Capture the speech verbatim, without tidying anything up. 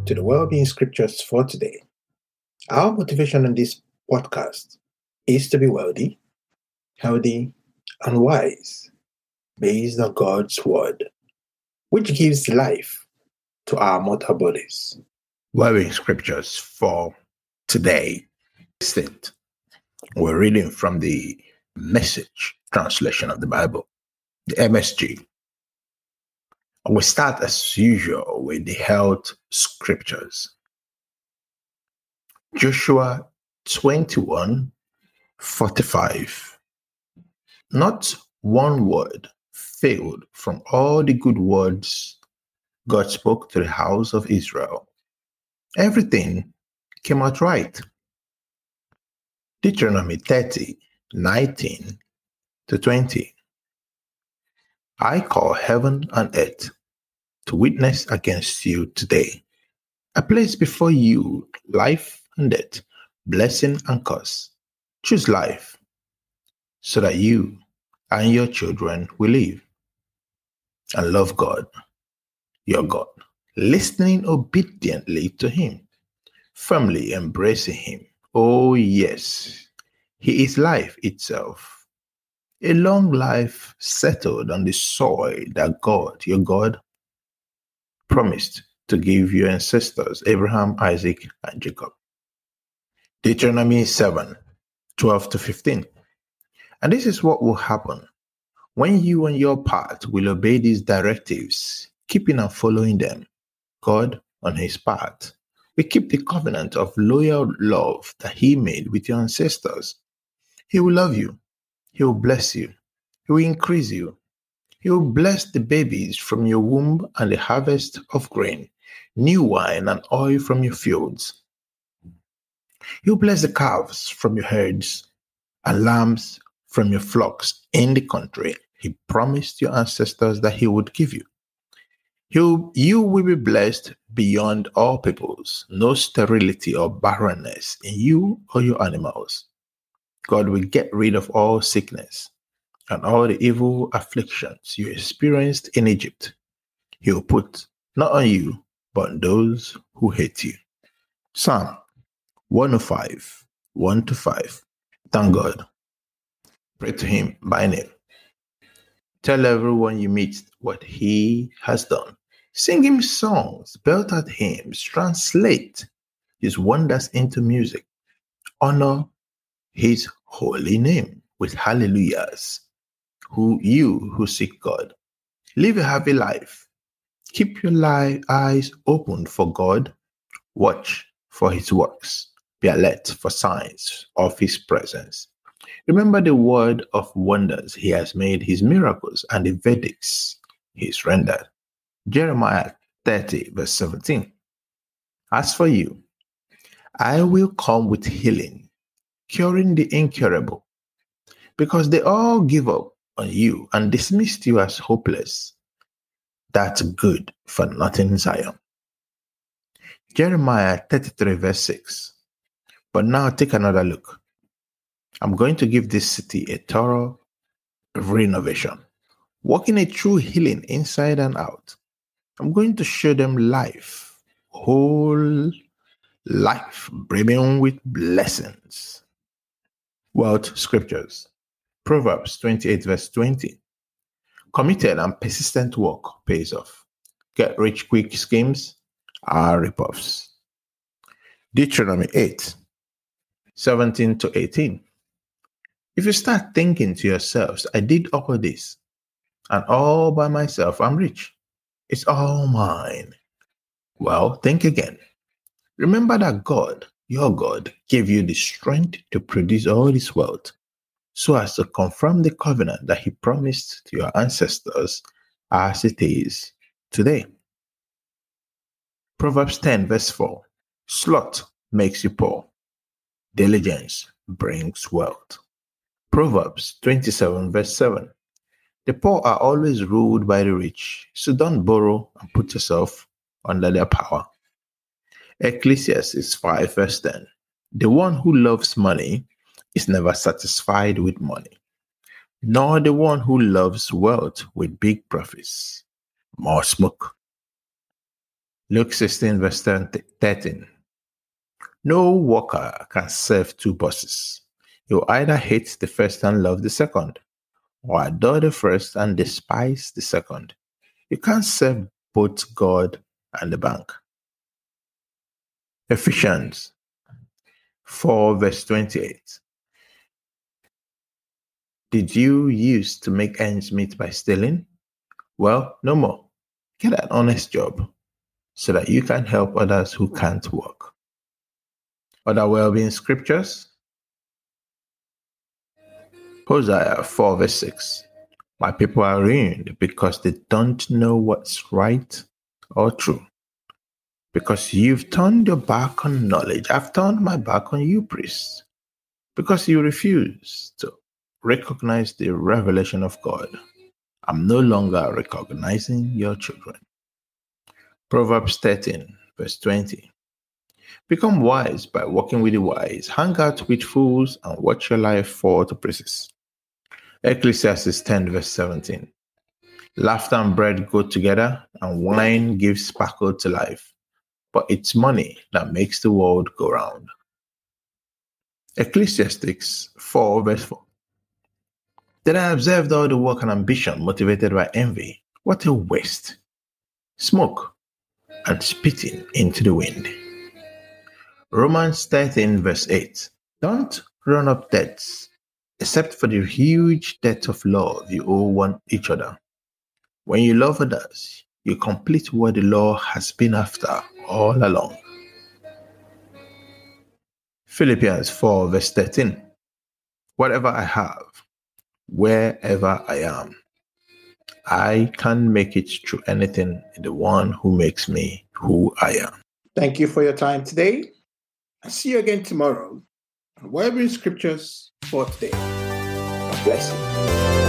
to the Wellbeing Scriptures for today. Our motivation on this podcast is to be wealthy, healthy, and wise based on God's Word, which gives life to our mortal bodies. Wellbeing Scriptures for today. We're reading from the Message translation of the Bible, the M S G. We start as usual with the health scriptures. Joshua twenty-one forty-five. Not one word failed from all the good words God spoke to the house of Israel. Everything came out right. Deuteronomy thirty nineteen to twenty. I call heaven and earth to witness against you today. I place before you life and death, blessing and curse. Choose life so that you and your children will live and love God, your God, listening obediently to Him, firmly embracing Him. Oh, yes, He is life itself. A long life settled on the soil that God, your God, promised to give your ancestors, Abraham, Isaac, and Jacob. Deuteronomy seven twelve to fifteen. And this is what will happen when you on your part will obey these directives, keeping and following them. God, on His part, will keep the covenant of loyal love that He made with your ancestors. He will love you. He will bless you. He will increase you. He will bless the babies from your womb and the harvest of grain, new wine and oil from your fields. He will bless the calves from your herds and lambs from your flocks in the country He promised your ancestors that He would give you. He'll, you will be blessed beyond all peoples, no sterility or barrenness in you or your animals. God will get rid of all sickness and all the evil afflictions you experienced in Egypt. He will put not on you, but on those who hate you. Psalm one oh five, one to five. Thank God. Pray to Him by name. Tell everyone you meet what He has done. Sing Him songs, belt out hymns, translate His wonders into music. Honor His holy name with hallelujahs. Who you who seek God, live a happy life. Keep your life, eyes open for God. Watch for His works. Be alert for signs of His presence. Remember the word of wonders He has made, His miracles, and the verdicts He has rendered. Jeremiah thirty, verse seventeen. As for you, I will come with healing, curing the incurable, because they all give up on you and dismissed you as hopeless. That's good for nothing, Zion. Jeremiah thirty-three, verse six. But now take another look. I'm going to give this city a thorough renovation, working a true healing inside and out. I'm going to show them life, whole life, brimming with blessings. Wealth scriptures. Proverbs twenty-eight, verse twenty. Committed and persistent work pays off. Get rich quick schemes are ripoffs. Deuteronomy eight, seventeen to eighteen. If you start thinking to yourselves, I did all this, and all by myself I'm rich. It's all mine. Well, think again. Remember that God, your God, gave you the strength to produce all this wealth, so as to confirm the covenant that He promised to your ancestors as it is today. Proverbs ten, verse four. Sloth makes you poor. Diligence brings wealth. Proverbs twenty-seven, verse seven. The poor are always ruled by the rich, so don't borrow and put yourself under their power. Ecclesiastes five, verse ten. The one who loves money is never satisfied with money, nor the one who loves wealth with big profits. More smoke. Luke sixteen, verse thirteen. No worker can serve two bosses. You either hate the first and love the second, or adore the first and despise the second. You can't serve both God and the bank. Ephesians four, verse twenty-eight. Did you used to make ends meet by stealing? Well, no more. Get an honest job so that you can help others who can't work. Other well-being scriptures. Hosea four, verse six. My people are ruined because they don't know what's right or true. Because you've turned your back on knowledge, I've turned my back on you, priests. Because you refuse to recognize the revelation of God, I'm no longer recognizing your children. Proverbs thirteen, verse twenty. Become wise by walking with the wise. Hang out with fools and watch your life fall to pieces. Ecclesiastes ten, verse seventeen. Laughter and bread go together, and wine gives sparkle to life. But it's money that makes the world go round. Ecclesiastes four, verse four. Then I observed all the work and ambition motivated by envy. What a waste! Smoke and spitting into the wind. Romans thirteen, verse eight. Don't run up debts, except for the huge debt of love you owe one each other. When you love others, you complete what the law has been after all along. Philippians four, verse thirteen. Whatever I have, wherever I am, I can make it through anything in the one who makes me who I am. Thank you for your time today. I'll see you again tomorrow on Well-being Scriptures for today. God bless you.